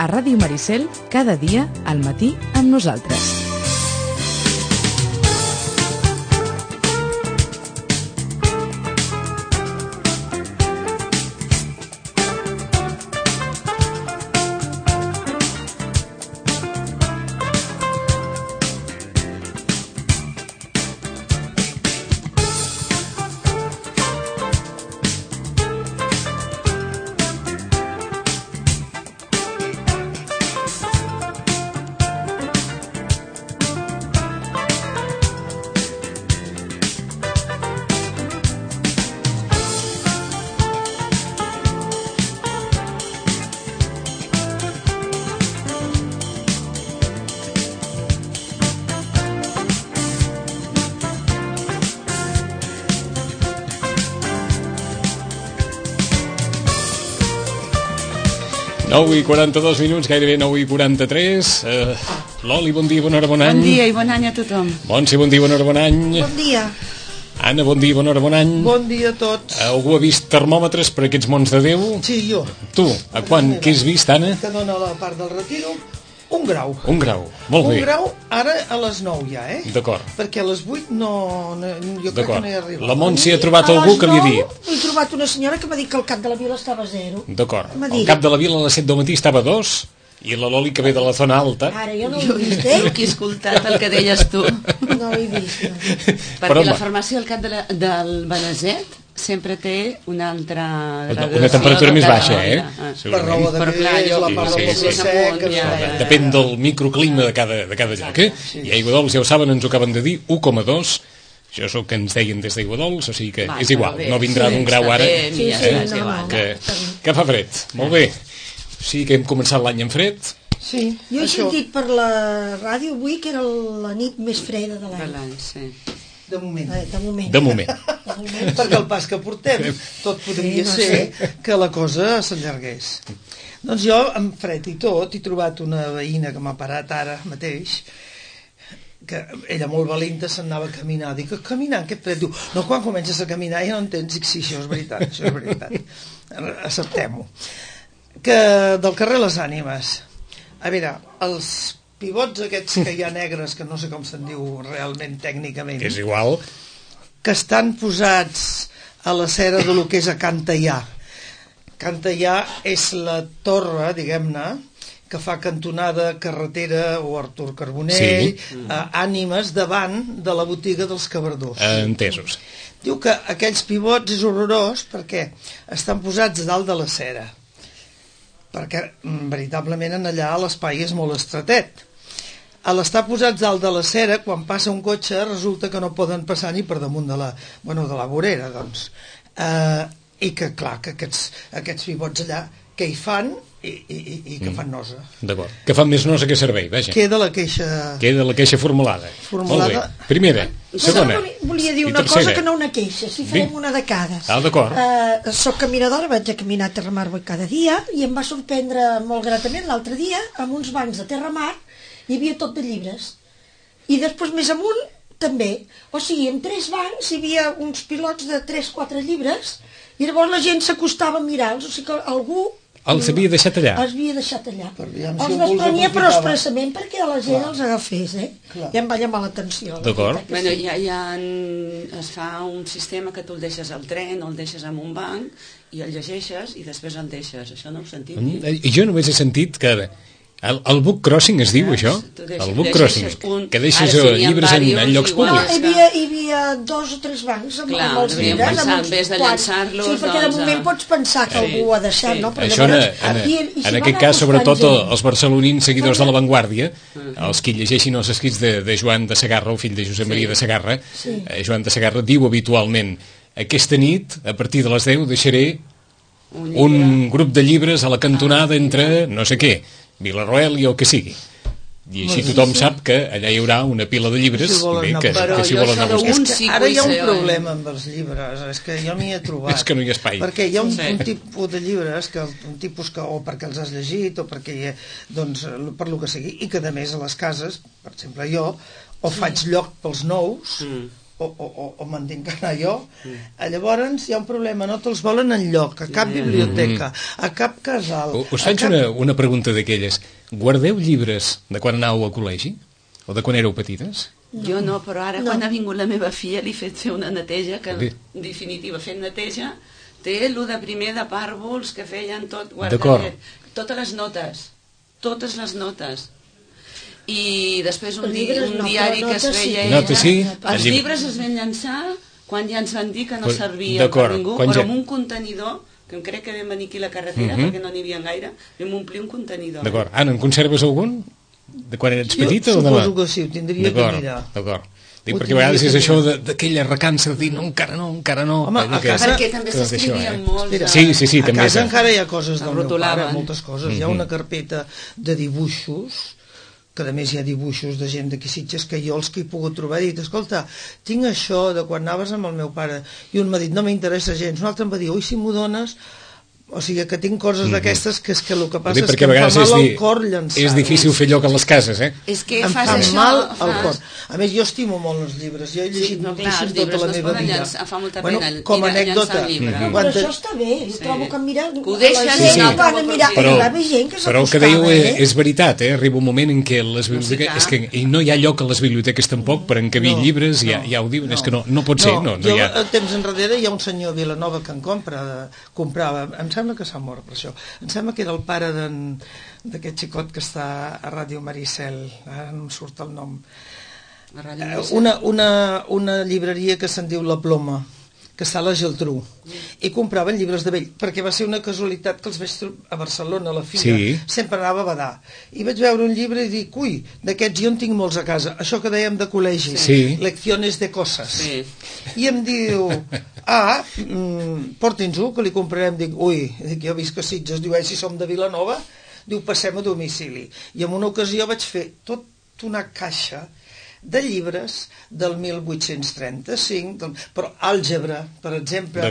a Ràdio Maricel, cada dia al matí amb nosaltres. I 42 minuts, gairebé 9:43. Loli, bon dia, bona hora, bon any. Bon dia i bon any a tothom. Montse, bon dia, bona hora, bon any. Bon dia. Anna, bon dia, bona hora, bon any. Bon dia a tots. Algú ha vist termòmetres per aquests mons de Déu? Sí, jo. Tu, a quan? Què has vist, Anna? Que dona la part del retiro. 1 grau. 1 grau, molt bé. 1 grau ara a les 9 ja, D'acord. Perquè a les 8 jo crec que no hi arriba. La Montse ha trobat algú que li ha dit. He trobat una senyora que m'ha dit que el cap de la vila estava a 0. D'acord. El cap de la vila a les 7 del matí estava a 2 i la Loli, que ve de la zona alta... Ara jo no ho he vist, Jo que he escoltat el que deies tu. No ho he vist. Perquè la farmàcia al cap del Beneset sempre té una altra... Una temperatura més baixa, Per raó de que és la part del poble sec... Depèn del microclima de cada lloc, I a Aiguadols, ja ho saben, ens ho acaben de dir, 1,2. Això és el que ens deien des d'Aiguadols, o sigui que és igual, no vindrà d'un grau ara, que fa fred. Molt bé. O sigui que hem començat l'any en fred. Sí, jo he sentit per la ràdio avui que era la nit més freda de l'any. De moment. De moment. Perquè el pas que portem, tot podria ser que la cosa s'allargués. Doncs jo, amb fred i tot, he trobat una veïna que m'ha parat ara mateix, que ella molt valenta se'n anava a caminar. Dic, caminant, què fred? Diu, no, quan comences a caminar ja no entens. Dic, sí, això és veritat. Acceptem-ho. Que del carrer Les Ànimes, a veure, els pivots aquests que hi ha negres, que no sé com se'n diu realment tècnicament, És igual. que estan posats a la cera de lo que és a Can Teià. Can Teià és la torre, diguem-ne, que fa cantonada Carretera o Artur Carbonell, Ànimes, davant de la botiga dels Cabardós. Entesos. Diu que aquells pivots és horrorós perquè estan posats dalt de la cera, perquè veritablement en allà l'espai és molt estretet. A l'estar posats dalt de la cera, quan passa un cotxe resulta que no poden passar ni per damunt de la vorera, doncs. I que clar, que aquests pivots allà que hi fan i que fan nosa. D'acord. Que fan més nosa que servei, vaja. Queda la queixa formulada. Molt bé. Primera. Segona. Volia dir una cosa que no una queixa, si farem una de cada. D'acord. Soc caminadora, vaig a caminar a Terramar cada dia i em va sorprendre molt gratament l'altre dia, amb uns bancs de Terramar hi havia tot de llibres. I després més amunt també. O sigui, en 3 bancs hi havia uns pilots de 3-4 llibres i llavors la gent s'acostava a mirar-los, o sigui que algú els havia deixat allà. Els havia deixat allà. Els desprenia però expressament perquè la gent els agafés, I em va llamar l'atenció. D'acord. Bueno, es fa un sistema que tu el deixes al tren o el deixes en un banc i el llegeixes i després el deixes. Això no ho he sentit. Jo només he sentit que el book crossing es diu, això? El book crossing, que deixes llibres en llocs públics. Hi havia 2 o 3 bancs amb els llibres, en vez de llançar-los... Sí, perquè de moment pots pensar que algú ha deixat, no? Això, en aquest cas, sobretot els barcelonins seguidors de La Vanguardia, els que llegeixin els escrits de Joan de Segarra, el fill de Josep Maria de Segarra, Joan de Segarra diu habitualment: aquesta nit, a partir de les 10, deixaré un grup de llibres a la cantonada entre no sé què, Vilarroel i el que sigui. I així tothom sap que allà hi haurà una pila de llibres que s'hi volen anar a buscar. Ara hi ha un problema amb els llibres, és que jo m'hi he trobat. És que no hi ha espai. Perquè hi ha un tipus de llibres, o perquè els has llegit, o perquè, doncs, per lo que sigui, i que a més a les cases, per exemple jo, o faig lloc pels nous, o me'n tinc que anar jo. Llavors hi ha un problema, no te'ls volen enlloc, a cap biblioteca, a cap casal. Us faig una pregunta d'aquelles. Guardeu llibres de quan anàveu al col·legi? O de quan éreu petites? Jo no, però ara quan ha vingut la meva filla li he fet fer una neteja, que en definitiva fent neteja té el de primer de pàrvols que feien tot guardadet, totes les notes. I després un diari que es feia ella. Els llibres es van llançar quan ja ens van dir que no servia per ningú, però amb un contenidor, que em crec que vam venir aquí a la carretera perquè no n'hi havia gaire, vam omplir un contenidor. D'acord. Anna, en conserves algun? De quan eres petita o demà? Jo suposo que sí, ho tindria que mirar. D'acord. Dic, perquè a vegades és això d'aquella recança de dir no, encara no. Home, a casa... Perquè també s'escrivien molt. Sí, a casa encara hi ha coses del meu pare, moltes coses. Hi ha una carpeta de dibuixos, que a més hi ha dibuixos de gent d'aquí Sitges, que jo els que he pogut trobar he dit, escolta, tinc això de quan anaves amb el meu pare, i un m'ha dit, no m'interessa gens, un altre em va dir, oi, si m'ho dones... O sigui que tinc coses d'aquestes que és que el que passa és que em fa mal al cor llançar. És difícil fer lloc a les cases, És que em fa mal al cor. A més, jo estimo molt els llibres. Jo he llegit moltíssim tota la meva vida. Fa molta pena com a anècdota. Però això està bé. Trobo que mirar... Ho deixen però el que dèieu és veritat, arriba un moment en què les biblioteques... I no hi ha lloc a les biblioteques tampoc per encabir llibres, ja ho diuen, és que no pot ser. Jo, temps enrere, hi ha un senyor a Vilanova que en comprava, em sembla que s'ha mort per això, em sembla que era el pare d'aquest xicot que està a Ràdio Maricel, ara no em surt el nom, una llibreria que se'n diu La Ploma, que està a la Geltrú, i compraven llibres de vell, perquè va ser una casualitat que els vaig trobar a Barcelona, a la fira, sempre anava a badar, i vaig veure un llibre i dic, ui, d'aquests jo en tinc molts a casa, això que dèiem de col·legi, lecciones de coses, i em diu, porti'ns-ho, que li comprarem, dic, jo visc a Sitges, diu, si som de Vilanova, diu, passem a domicili, i en una ocasió vaig fer tot una caixa de llibres del 1835, però àlgebra, per exemple,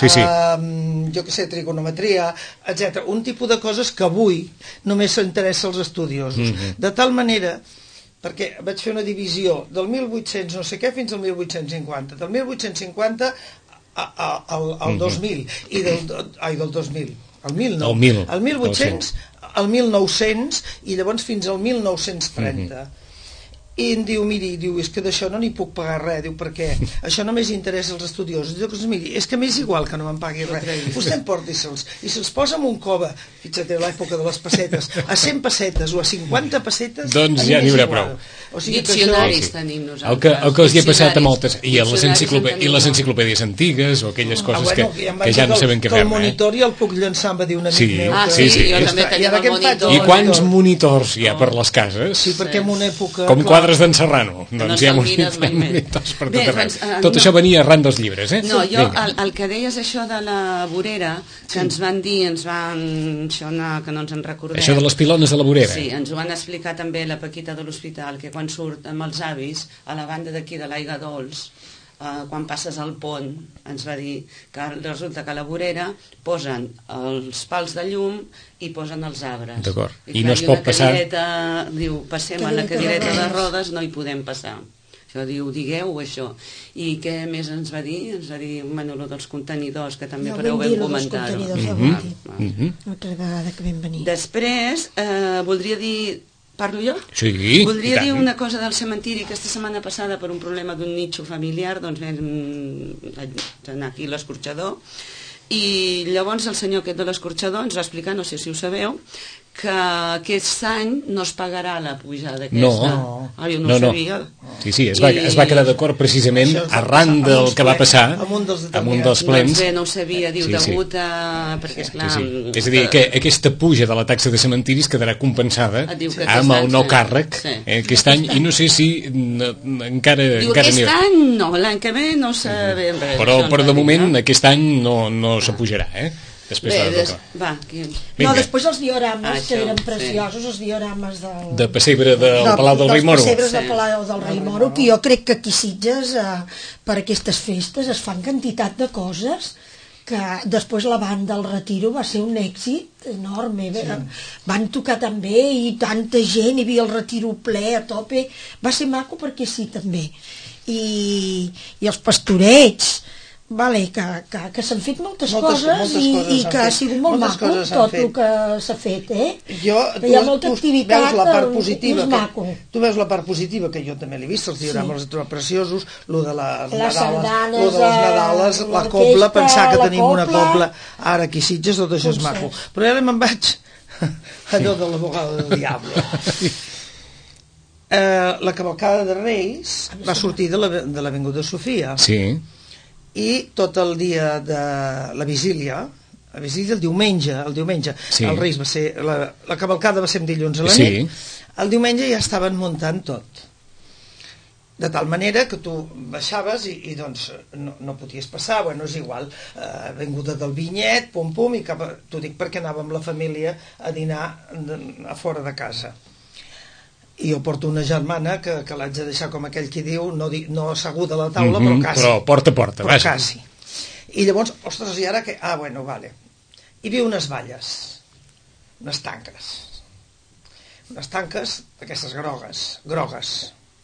jo que sé, trigonometria, etc. Un tipus de coses que avui només s'interessa als estudiosos. De tal manera, perquè vaig fer una divisió del 1800 no sé què fins al 1850, del 1850 al 2000, del 2000, al 1800, al 1900 i llavors fins al 1930. I em diu, miri, és que d'això no n'hi puc pagar res, diu, perquè això només interessa als estudiosos. Diu, miri, és que m'és igual que no me'n pagui res, vostè emporti-se'ls, i se'ls posa en un cove, fixa't, a l'època de les pessetes, a 100 pessetes o a 50 pessetes, doncs ja n'hi haurà prou. Diccionaris tenim nosaltres. El que els hi ha passat a moltes, i les enciclopèdies antigues, o aquelles coses que ja no sabem què fer. El monitor ja el puc llançar, em va dir un amic meu. Sí, jo també tenia el monitor. I quants monitors hi ha per les cases? Sí, perquè en una època... quadres d'en Serrano, doncs hi ha monitors per tot arreu. Tot això venia arran dels llibres, No, jo, el que deies això de la vorera, que ens van dir, que no ens en recordem. Això de les pilones de la vorera. Sí, ens ho van explicar també la Paquita de l'hospital, que quan surt amb els avis, a la banda d'aquí de l'Aiga Dols, quan passes al pont, ens va dir que resulta que a la vorera posen els pals de llum i posen els arbres. D'acord. I no es pot passar... Diu, passem a la cadireta de rodes, no hi podem passar. Això diu, digueu això. I què més ens va dir? Ens va dir, bueno, dels contenidors, que també prou ben comentar-ho. L'altra vegada que vam venir. Després, voldria dir... Parlo jo? Sí. Voldria dir una cosa del cementiri. Aquesta setmana passada, per un problema d'un nicho familiar, doncs vam anar aquí a l'escorxador, i llavors el senyor aquest de l'escorxador ens va explicar, no sé si ho sabeu, que aquest any no es pagarà la pujada aquesta. Jo no ho sabia. Sí, es va quedar d'acord precisament arran del que va passar amb un dels plens. No ho sabia, diu, degut a... Perquè, esclar... És a dir, que aquesta puja de la taxa de cementiris quedarà compensada amb el nou càrrec aquest any, i no sé si encara... Diu, aquest any no, l'any que ve no sabem res. Però de moment aquest any no s'apujarà, després després els diorames que eren preciosos, els diorames de pessebre del Palau del Rei Moro, dels pessebres del Palau del Rei Moro, que jo crec que aquí a Sitges per aquestes festes es fan quantitat de coses que després la banda del Retiro va ser un èxit enorme, van tocar també i tanta gent, hi havia el Retiro ple a tope, va ser maco perquè sí també. i els pastorets, vale, que s'han fet moltes coses i que ha sigut molt maco tot el que s'ha fet, hi ha molta activitat, veus la part positiva, és maco. Tu veus la part positiva, que jo també l'he vist, els diorames els he trobat preciosos, lo de les Nadales, la cobla, pensar que tenim una cobla ara aquí a Sitges, tot això és maco. Però ara me'n vaig allò de l'abogada del diablo. La cavalcada de Reis va sortir de l'Avinguda Sofia. Sí. I tot el dia de la vigília, el diumenge, sí. El Reis va ser, la cavalcada va ser dilluns a la nit, el diumenge ja estaven muntant tot. De tal manera que tu baixaves i doncs no podies passar, bueno, és igual, vinguda del Vinyet, pum, i t'ho dic perquè anàvem amb la família a dinar a fora de casa. I jo porto una germana que l'haig de deixar, com aquell qui diu, no asseguda a la taula, però quasi. Però porta a porta, però quasi. I llavors, ostres, i ara que... Ah, bueno, vale. Hi havia unes valles, unes tanques d'aquestes grogues.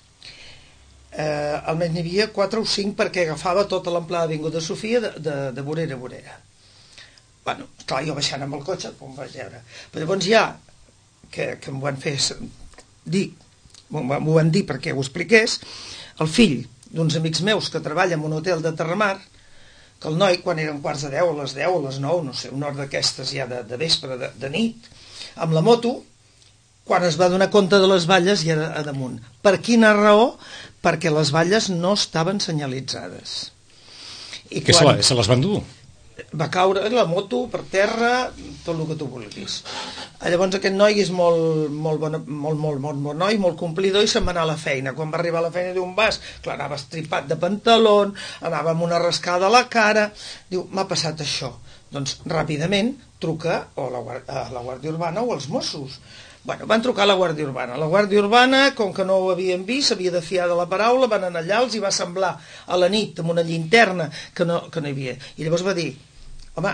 Almenys n'hi havia 4 o 5 perquè agafava tota l'amplada d'Avinguda Sofia de vorera a vorera. Bueno, clar, jo baixant amb el cotxe, com vaig veure. Però llavors ja, que em van fer... m'ho van dir perquè ho expliqués, el fill d'uns amics meus que treballa en un hotel de Terramar, que el noi, quan eren quarts de 10, a les 10, a les 9, no sé, una hora d'aquestes ja de vespre, de nit, amb la moto, quan es va donar compte de les valles ja era a damunt. Per quina raó? Perquè les valles no estaven senyalitzades. I que se les van dur? Va caure la moto per terra, tot el que tu vulguis. Llavors aquest noi és molt bon noi, molt complidor, i se'n va anar a la feina. Quan va arribar a la feina diu, on vas? Clar, anava estripat de pantaló, anava amb una rascada a la cara, diu, m'ha passat això. Doncs ràpidament truca a la Guàrdia Urbana o als Mossos. Bueno, van trucar a la Guàrdia Urbana. La Guàrdia Urbana, com que no ho havien vist, s'havia de fiar de la paraula, van anar allà, els hi va semblar a la nit amb una llinterna que no hi havia. I llavors va dir, home,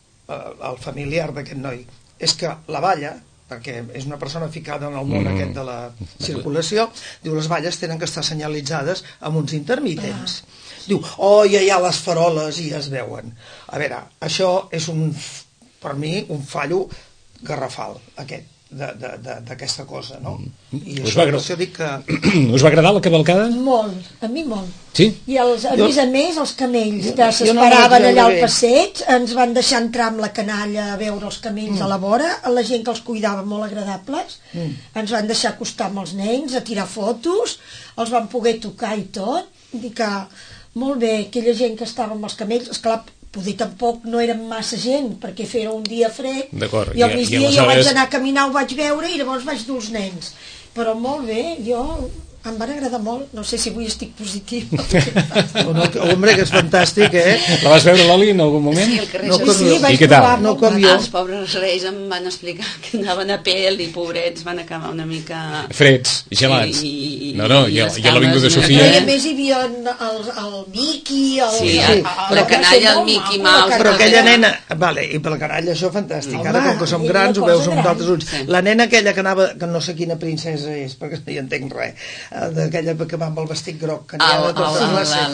el familiar d'aquest noi, és que la valla, perquè és una persona ficada en el món aquest de la circulació, diu, les valles tenen que estar senyalitzades amb uns intermitents. Diu, ja hi ha les faroles i ja es veuen. A veure, això és per mi un fallo garrafal, aquest, d'aquesta cosa, no? I això dic que... Us va agradar la cavalcada? Molt, a mi molt. Sí? I a més, els camells que s'esperaven allà al passeig ens van deixar entrar amb la canalla a veure els camells a la vora, la gent que els cuidava molt agradables, ens van deixar acostar amb els nens, a tirar fotos, els van poder tocar i tot, i que molt bé, aquella gent que estava amb els camells, esclar, poder tampoc no eren massa gent, perquè feia un dia fred, i al migdia jo vaig anar a caminar, ho vaig veure, i llavors vaig dur els nens. Però molt bé, em van agradar molt, no sé si avui estic positiva. Hombre, que és fantàstic, La vas veure, l'Oli, en algun moment? Sí, el carrer sí, vaig trobar molt jo. Els pobres reis em van explicar que anaven a pèl i pobrets van acabar una mica... Freds, gelats. No, i a l'Avinguda Sofia... I a més hi havia el Mickey, la canalla, el Mickey Mouse... Però aquella nena... Vale, i per la canalla això fantàstic. Ara, com que som grans, ho veus amb d'altres ulls. La nena aquella que anava, que no sé quina princesa és, perquè no hi entenc res, d'aquella que va amb el vestit groc, que n'hi ha de totes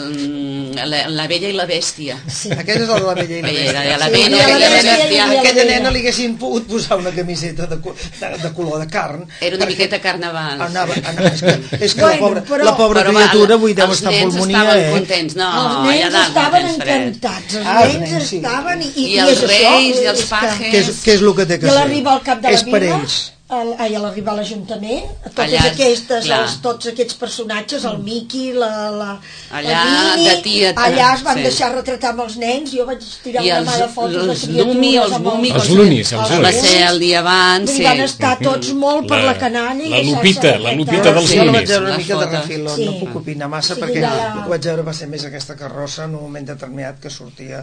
les... La Bella i la Bèstia. Aquella és la de la Bella i la Bèstia. La Bella i la Bèstia. Aquella nena li haguessin pogut posar una camiseta de color de carn. Era una miqueta carnaval. És que la pobra criatura avui deu estar pulmonia. Els nens estaven contents, no? Els nens estaven encantats, els nens estaven... I els reis i els pajes... Què és el que té que ser? I a l'arribar al cap de la vila... a l'arribar a l'Ajuntament, tots aquests personatges, el Mickey, la Minnie, allà es van deixar retratar amb els nens, jo vaig tirar una mà de fotos de criatures, els Lunis, va ser el dia abans, van estar tots molt per la canalla, la Lupita dels Lunis. Jo no vaig veure una mica de refil, no puc opinar massa, perquè el que vaig veure va ser més aquesta carrossa en un moment determinat que sortia.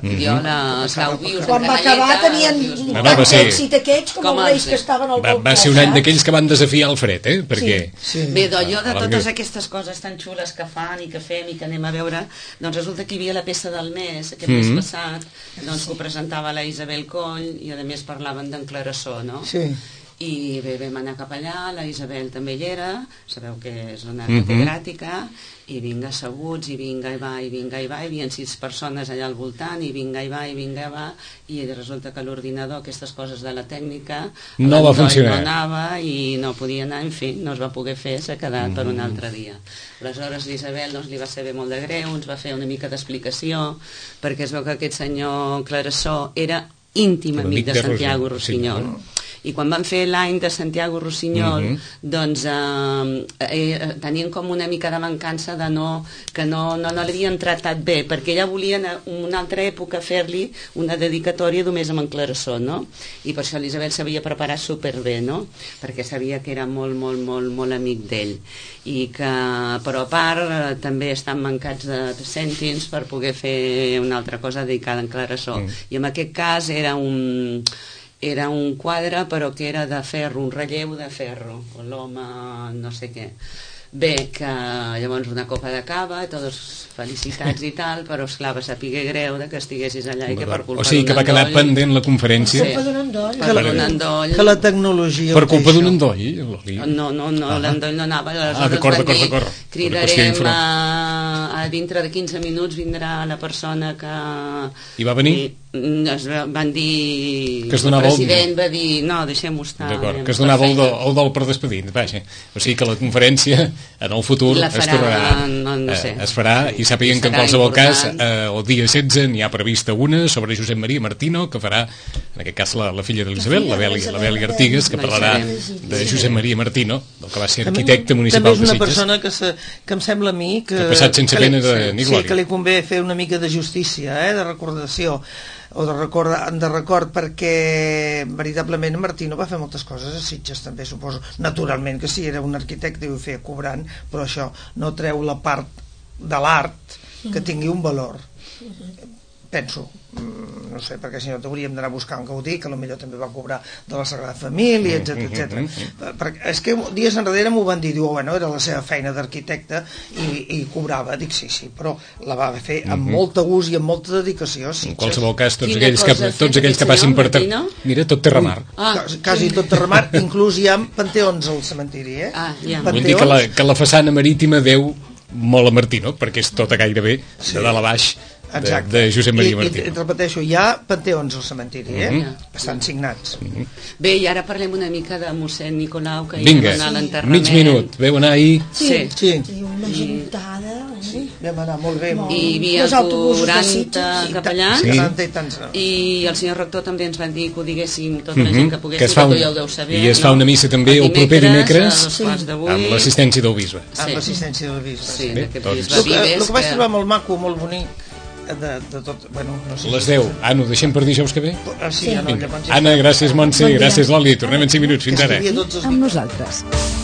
Quan va acabar tenien tant èxit aquests com els reis que estaven al balcó. Va ser un any d'aquells que van desafiar el fred, perquè... Bé, jo de totes aquestes coses tan xules que fan i que fem i que anem a veure, doncs resulta que hi havia la peça del mes, aquest mes passat, doncs que ho presentava la Isabel Coll i a més parlaven d'en Clarasó, no? Sí. I bé, vam anar cap allà, la Isabel també hi era, sabeu que és una catedràtica, i vinga asseguts, i vinga i va, i vinga i va, hi havia 6 persones allà al voltant, i vinga i va, i resulta que l'ordinador, aquestes coses de la tècnica, no va funcionar. No anava i no podia anar, en fi, no es va poder fer, s'ha quedat per un altre dia. Aleshores l'Isabel doncs, li va saber molt de greu, ens va fer una mica d'explicació, perquè es veu que aquest senyor Clarasó era íntim amic de Santiago Rossinyol. I quan van fer l'any de Santiago Rossinyol, doncs tenien com una mica de mancança de que no l'havien tratat bé, perquè ella volia en una altra època fer-li una dedicatòria només amb en Clarasó, no? I per això l'Isabel s'havia preparat superbé, no? Perquè sabia que era molt, molt, molt, molt amic d'ell. Però a part també estan mancats de cèntims per poder fer una altra cosa dedicada a en Clarasó. I en aquest cas era un quadre però que era de ferro, un relleu de ferro, l'home no sé què. Bé, que llavors una copa de cava, tots felicitats i tal, però esclar, va saber greu que estiguessis allà i que per culpa d'un endoll... O sigui que va quedar pendent la conferència... Per culpa d'un endoll. Per un endoll... Que la tecnologia... Per culpa d'un endoll? No, l'endoll no anava. D'acord. Cridarem a dintre de 15 minuts vindrà la persona que... I va venir? Van dir... Que es donava el president va dir, no, deixem-ho estar. D'acord, que es donava el dol per despedir. Vaja. O sigui que la conferència en el futur es farà i sàpiguen que en qualsevol cas el dia 16 n'hi ha prevista una sobre Josep Maria Martino, que farà en aquest cas la filla de l'Isabel, la Beli Artigues, que parlarà de Josep Maria Martino, del que va ser arquitecte municipal de Sitges. També és una persona que em sembla a mi que ha passat sense pena ni glòria. Sí, que li convé fer una mica de justícia, de recordació o de record, perquè veritablement Martino va fer moltes coses a Sitges també, suposo, naturalment que sí, era un arquitecte i ho feia cobrant, però això no treu la part de l'art que tingui un valor, penso, no sé, perquè si no hauríem d'anar a buscar un Gaudí, que potser també va cobrar de la Sagrada Família, etc. Perquè és que dies enrere m'ho van dir, bueno, era la seva feina d'arquitecte i cobrava, dic sí, però la va fer amb molt de gust i amb molta dedicació. En qualsevol cas, tots aquells que passin per... Mira, tot Terramar. Quasi tot Terramar, inclús hi ha panteons al cementiri, Vull dir que la façana marítima deu molt a Martino, perquè és tota gairebé de dalt a baix de Josep Maria Martino. I repeteixo, hi ha panteons al cementiri, estan signats. Bé, i ara parlem una mica de mossèn Nicolau, que hi va anar a l'enterrament. Mig minut, veu anar ahir? Sí, una gentada. Vam anar molt bé. I hi havia 40 capellans, 40 i tants. I el senyor rector també ens van dir que ho diguéssim tota la gent que poguéssim, tot ja ho deu saber. I es fa una missa també el proper dimecres amb l'assistència del bisbe. Amb l'assistència del bisbe. Sí, aquest bisbe Vives. El que vaig trobar molt maco, molt bonic, de tot, bueno, no sé. Les 10. Anna, ho deixem per dijous que ve? Sí. Anna, gràcies Montse, gràcies Loli. Tornem en 5 minuts. Fins ara. Amb nosaltres.